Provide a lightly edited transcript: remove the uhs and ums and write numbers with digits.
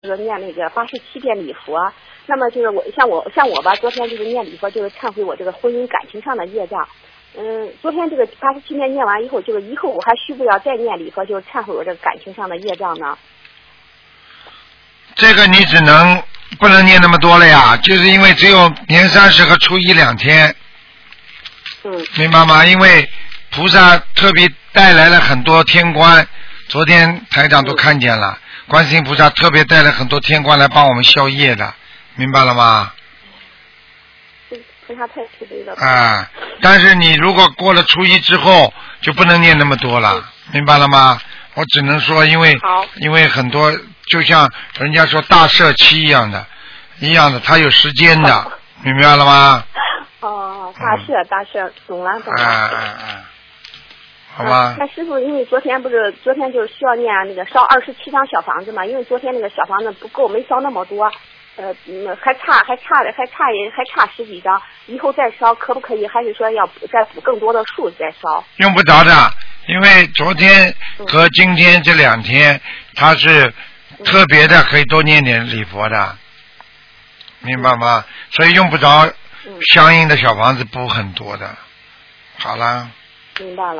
就是念那个87遍礼佛。那么就是像我吧，昨天就是念礼佛，就是忏悔我这个婚姻感情上的业障。昨天这个87遍念完以后，就是以后我还需不要再念礼佛，就是忏悔我这个感情上的业障呢？ 这个你不能念那么多了呀，就是因为只有年30和初一2天。明白吗？因为菩萨特别带来了很多天官，昨天台长都看见了，观世音菩萨特别带来很多天官来帮我们消业的，明白了吗？ 菩萨太慈悲了。 但是你如果过了初一之后，就不能念那么多了，明白了吗？我只能说，因为很多就像人家说大社期一样的，它有时间的，明白了吗？ 大社，懂了。 好吧。 那师傅，因为昨天就是需要念那个烧27张小房子嘛，因为昨天那个小房子不够，没烧那么多，还差10几张，以后再烧可不可以？还是说要再补更多的数再烧？ 用不着的，因为昨天和今天这2天，它是特别的，可以多念点礼佛的，明白吗？所以用不着相应的小房子补很多的。好了。 明白了。